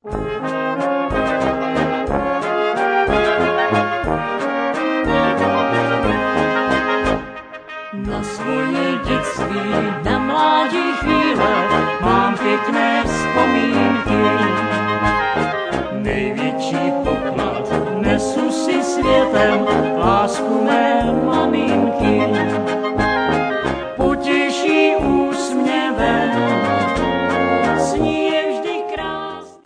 Na svoje dětství, na mládí chvíle mám pěkné